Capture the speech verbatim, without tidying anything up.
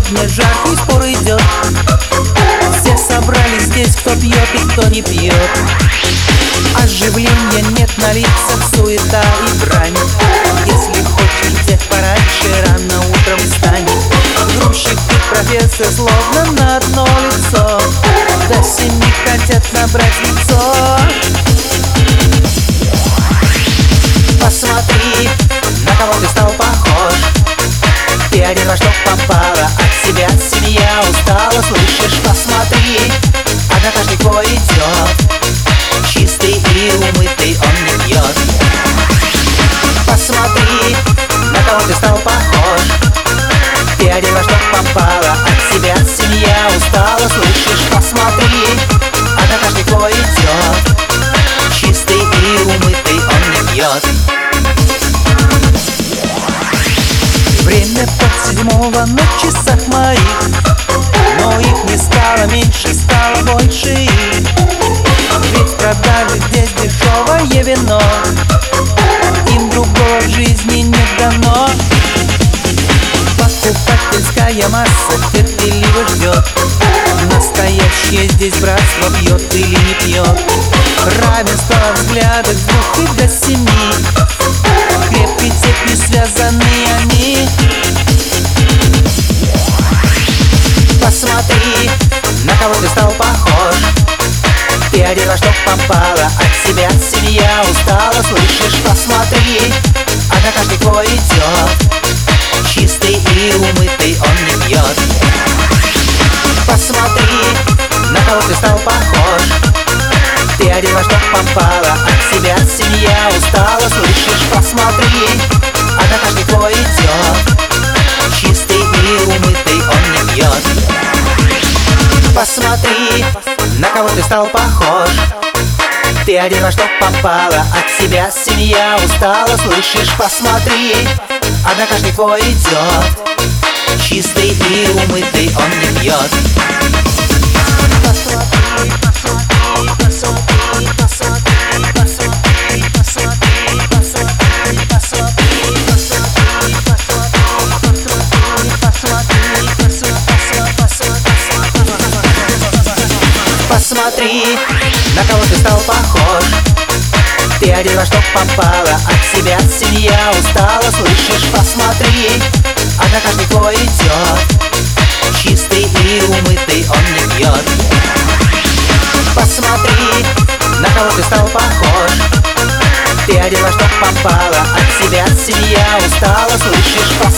сегодня жаркий спор идет. Все собрались здесь, кто пьет и кто не пьет. Оживления нет на лицах, суета и брань. Если хотите пораньше, рано утром встань. Грузчик и профессор словно на одно лицо. До семи хотят набрать лицо. Посмотри, на кого ты стал похож. Ты один во что попало, от себя семья устала. Слышишь, посмотри, однокашник твой идет. Чистый и умытый, он не пьет. Посмотри, на кого ты стал похож. Ты один во что попало, от себя семья устала. Слышишь, посмотри, однокашник твой идет. Чистый и умытый, он не пьет. Время под седьмого на часах моих, но их не стало меньше, стало больше их. Ведь продали здесь дешевое вино, им другого в жизни не дано. Покупательская масса терпеливо ждет. Настоящее здесь братство пьет или не пьет. Равенство взглядов с двух и до семи. Крепкой цепью связаны они. Посмотри, на кого ты стал похож. Ты один во что попало, от себя семья устала. Слышишь, посмотри, однокашник твой идет. Чистый и умытый, он не пьет. Посмотри, на кого ты стал похож. Ты один во что попало, от себя семья устала. Слышишь, посмотри, однокашник твой идет. Чистый и умытый, он не пьет. Посмотри, на кого ты стал похож. Ты один во что попало, от себя семья устала. Слышишь, посмотри, однокашник твой идет. Чистый и умытый, он не пьет. Посмотри, посмотри, посмотри, посмотри, посмотри, посмотри, посмотри, посмотри, посмотри, посмотри, посмотри, посмотри. Посмотри, на кого ты стал похож. Ты один во что попало, от себя семья устала. Слышишь, посмотри, однокашник твой идет. Чистый и умытый, он не пьет. Посмотри, на кого ты стал похож. Ты один во что попало, от себя семья устала. Слышишь,